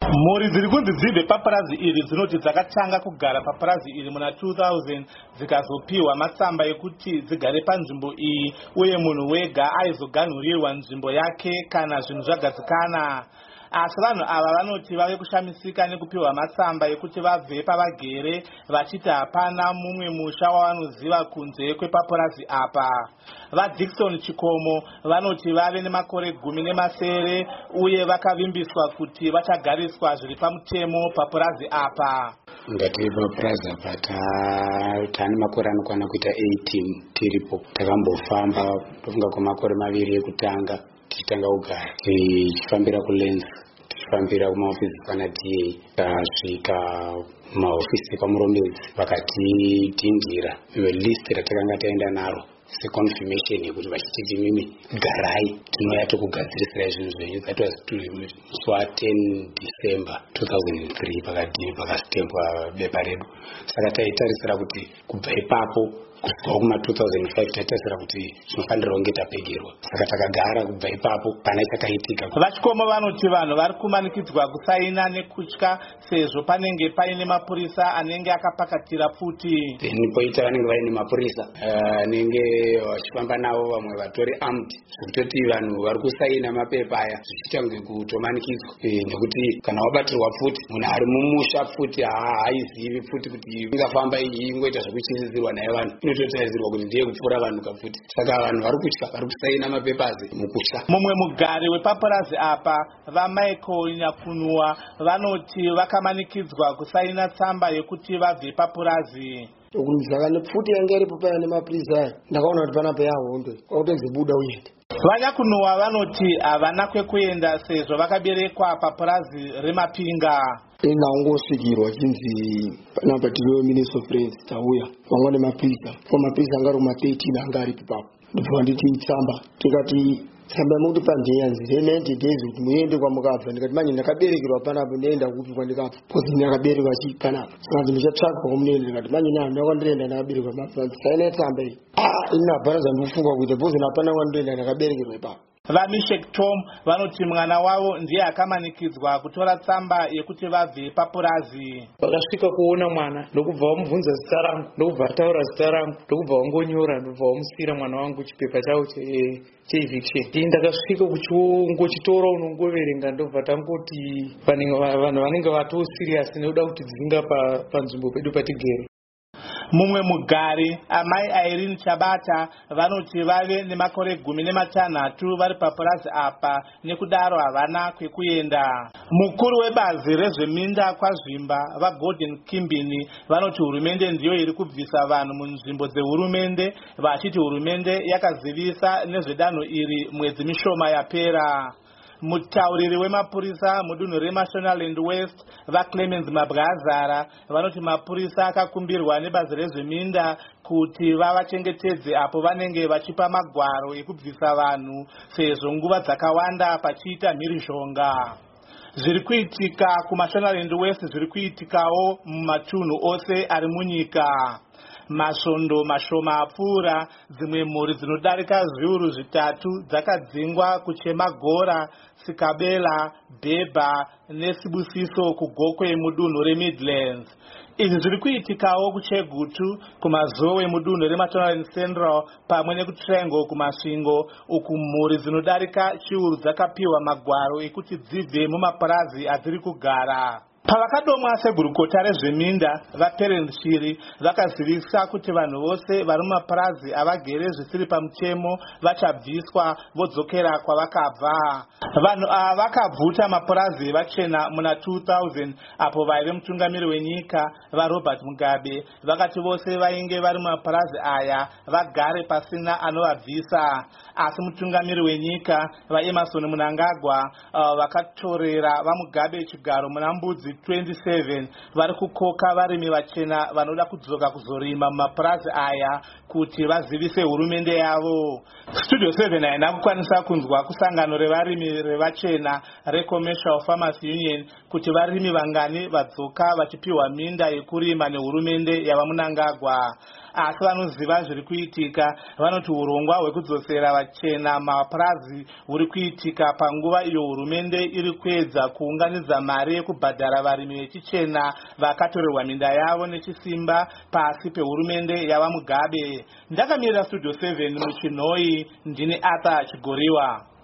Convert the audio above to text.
Mhuri dziri kunzi dzibve papurazi iri dzinoti dzakatanga kugara papurazi iri muna 2000 dzikazopiwa matsamba ekuti dzigare panzvimbo iyi uye munhu wega aizoganhurirwa nzvimbo yake kana zvinhu zvagadzikana. Asi vanhu ava vanoti vave kushamisika nekupiwa matsamba ekuti vabve pavagere vachiti hapana mumwe musha wavanoziva kunze kwepapurazi apa. VaDickson Chikomo vanoti vave nemakore 17 uye vakavimbiswa kuti vachagariswa zviri pamutemo papurazi apa. Ngati papurazi apa tane makore anokwana kuita 18 tiripo. Takambofamba tofunga kwamakore 2 ekutanga tichitanga kugara tichifambira kuLens tichifambira kumaofisi kana DA tasvika maofisi paMuromedzi vakatidhindira list ratakanga taenda naro seconfirmation yekuti vachititi mimi garai tinouya tokugadzirisira zvinhu zvenyu. That was musi wa10 December 2003 pakastempwa bepa redu. Saka taitarisira kuti kubva ipapo kusvika kuma 2005 taitarisira kuti zvinofanira kunge tapegerwa. Saka takagara kubva ipapo pana chakaitika. VaChikomo vanoti vanhu vari kumanikidzwa kusaina nekutya sezvo panenge paine mapurisa anenge akapakatira pfuti. Poita vanenge vaine mapurisa anenge vachifamba navo vamwe vatori armed zvekutoti vanhu vari kusaina mapepa aya zvichiita kunge kutomanikidzwa nekuti kana wabatirwa pfuti munhu ari mumusha pfuti haizivi pfuti kuti ingafamba ingoita zvekuchinzidzirwa naye vanhu inototarisirwa kuti ndiye kupfuura vanhu kapfuti. Saka vanhu vari kutya vari kusaina mapepazi mukutya. Mumwe mugari wepapurazi apa vaMichael Nyakunua vanoti vakamanikidzwa kusaina tsamba yekuti vabve papurazi. Ukunzaka nepfuti yanga iripo paya nemapurisa ndakaona kuti panapa yahondo kwakutonzi buda uende. VaNyakunua vanoti havana kwekuenda sezvo vakaberekwa papurazi reMapinga. Ingangosvikirwa chinzi panapa tiriwo Minister of Friends tauya vamwe mapurisa mapurisa angari kuma13 anga ari ipapo. Ndibva nditi tsamba tikati tsamba mukuti pandeyanzi 90 days kuti muende kwamukabva. Ndikati manje ndakaberekerwa panapa ndoenda kupi kwandikabva because ndakaberekwa panapa. Saka ndichatsvaka kwamunoenda. Ndikati manje nani kwandinoenda ndakaberekwa panapa saina tsamba iyi inabvaraza ndikufunga kuita because napana kwandinoenda ndakaberekerwa ipapo. VaMishek Tom vanoti mwana wavo ndiye akamanikidzwa kutora tsamba yekuti vabve papurazi. Vakasvika kuona mwana ndokubva vamubvunza zita rangu ndokubva ataura zita rangu ndokubva vangonyora ndokubva vamusiyira mwana wangu chipepa chavo cheeviction. Ndakasvika kuchiongochitora unongoverenga ndobva tangoti vanhu vanenge vatosiriasi nekuda kuti dzinga panzvimbo pedu patigere. Mumwe mugari amai Irene Chabata vanoti vave nemakore 16 vari papurazi apa nekudaro havana kwekuenda. Mukuru webazi rezveminda kwaZvimba vaGordon Kimbini vanoti hurumende ndiyo iri kubvisa vanhu munzvimbo dzehurumende vachiti hurumende yakazivisa nezvedanho iri mwedzi mishoma yapera. Mutauriri wemapurisa mudunhu reMashonaland West vaClemens Mabwazara vanoti mapurisa akakumbirwa nebazi rezveminda kuti vavachengetedze apo vanenge vachipa magwaro ekubvisa vanhu sezvo nguva dzakawanda pachiita mhirizhonga. Zviri kuitika kuMashonaland West zviri kuitikawo mumatunhu ose ari munyika. Masvondo mashoma apfuura dzimwe mhuri dzinodarika zviuru 3 dzakadzingwa kuChemagora, Sikabela, Bhebha neSibusiso kuGokwe mudunhu reMidlands. Izvi zviri kuitikawo kuChegutu, kumazowe mudunhu reMashonaland Central pamwe nekuTriangle kumasvingo uku mhuri dzinodarika chiuru dzakapiwa magwaro ekuti dzibve mumapurazi adziri kugara. Pavakadomwa segurukota rezveminda vaPerens Shiri vakazivisa kuti vanhu vose vari mumapurazi avagere zvisiri pamutemo vachabviswa vodzokera kwavakabva. Vanhu ava vakabvuta mapurazi vachena muna 2000 apo vaive mutungamiri wenyika vaRobert Mugabe vakati vose vainge vari mumapurazi aya vagare pasina anovabvisa. Asi mutungamiri wenyika vaEmerson Mnangagwa vakatorera vaMugabe chigaro muna Mbudzi 27 vari kukoka varimi vachena vanoda kudzoka kuzorima mumapurazi aya kuti vazivise hurumende yavo. Studio 7 haina kukwanisa kunzwa kusangano revarimi revachena reCommercial Farmers Union kuti varimi vangani vadzoka vachipiwa minda yekurima nehurumende yavaMnangagwa. asi vanoziva zviri kuitika vanoti urongwa hwekudzosera vachena mapurazi huri kuitika panguva iyo hurumende iri kuedza kuunganidza mari yekubhadhara varimi vechichena vakatorerwa minda yavo nechisimba pasi pehurumende yava Mugabe. Ndakamirira Studio 7 muChinhoi, ndini Arthur Chigoriwa.